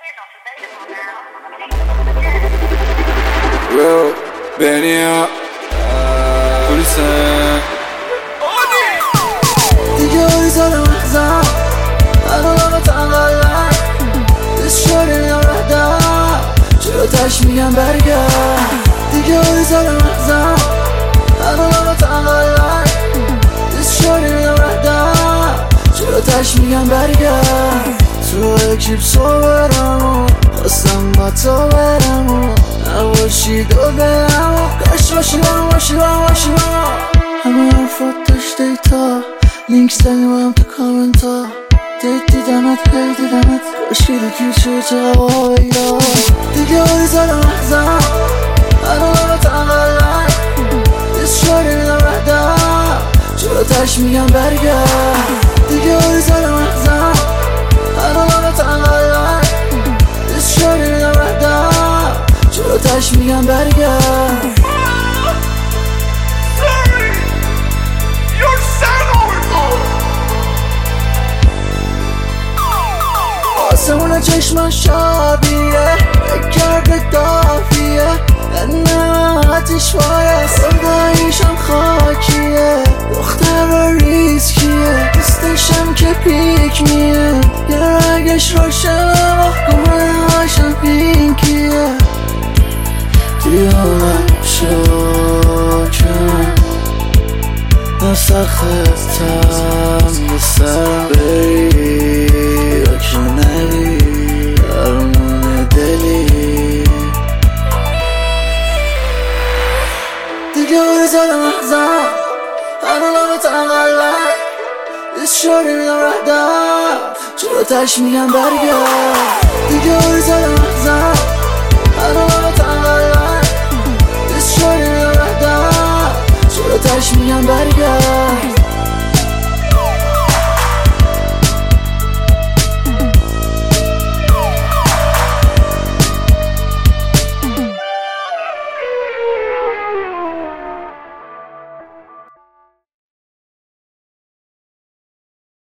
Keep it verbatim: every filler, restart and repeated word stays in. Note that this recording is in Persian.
Real Benny Polisen دیگه اولی زدم احزم الان تنقلم دست شده نردم چرا تش میگم برگرد دیگه اولی زدم احزم الان تنقلم دست شده نردم چرا تش میگم برگرد تو اکیب صبرم و خواستم با تو برم و نباشی دو برم و کاش باشی برم باشی برم باشی برم همه حرفات داشت دیتا لینک زدیم هم تو کامنت ها دیت دیدمت هی دیدمت کاشیدی کیل شد چه هوایی ها دیگه اولی زدم احزم الان همه تنقلم دست شده میدم ردم چرا تش میگم برگرد دیگه اولی زدم احزم الان همه تنقلم دست شده میدم ردم چرا تش میگم برگرد آسمون چشمم شابیه فکر کرده دافیه نه آتیش باید خداییشم خاکیه دختر ریسکیه دوستشم که پیک میه یه رگش روشنه گونه هاشم پینکیه دیالم شاکم نسختم یه سرم بری که نری درمون دلی دیگه اولی زدم احزم الان همه تنقلم دست شده میدم ردم چرا تش میگم برگرد دیگه اولی زدم احزم